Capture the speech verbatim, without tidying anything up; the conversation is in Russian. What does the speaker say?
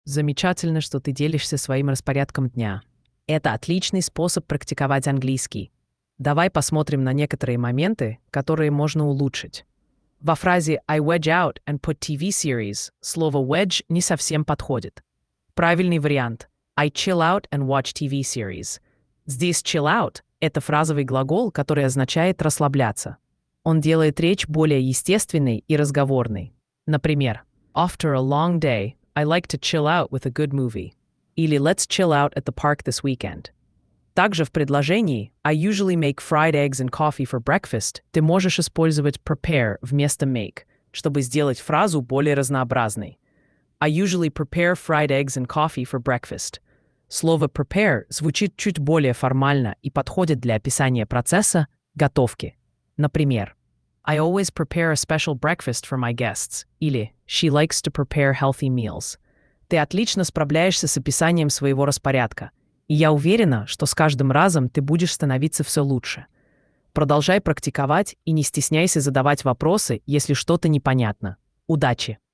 Замечательно, что ты делишься своим распорядком дня. Это отличный способ практиковать английский. Давай посмотрим на некоторые моменты, которые можно улучшить. Во фразе I wedge out and put ти ви series слово wedge не совсем подходит. Правильный вариант I chill out and watch ти ви series. Здесь chill out — это фразовый глагол, который означает расслабляться. Он делает речь более естественной и разговорной. Например, After a long day, I like to chill out with a good movie. Или Let's chill out at the park this weekend. Также в предложении I usually make fried eggs and coffee for breakfast ты можешь использовать prepare вместо make, чтобы сделать фразу более разнообразной. I usually prepare fried eggs and coffee for breakfast. Слово prepare звучит чуть более формально и подходит для описания процесса готовки. Например, I always prepare a special breakfast for my guests. Или She likes to prepare healthy meals. Ты отлично справляешься с описанием своего распорядка, и я уверена, что с каждым разом ты будешь становиться все лучше. Продолжай практиковать и не стесняйся задавать вопросы, если что-то непонятно. Удачи!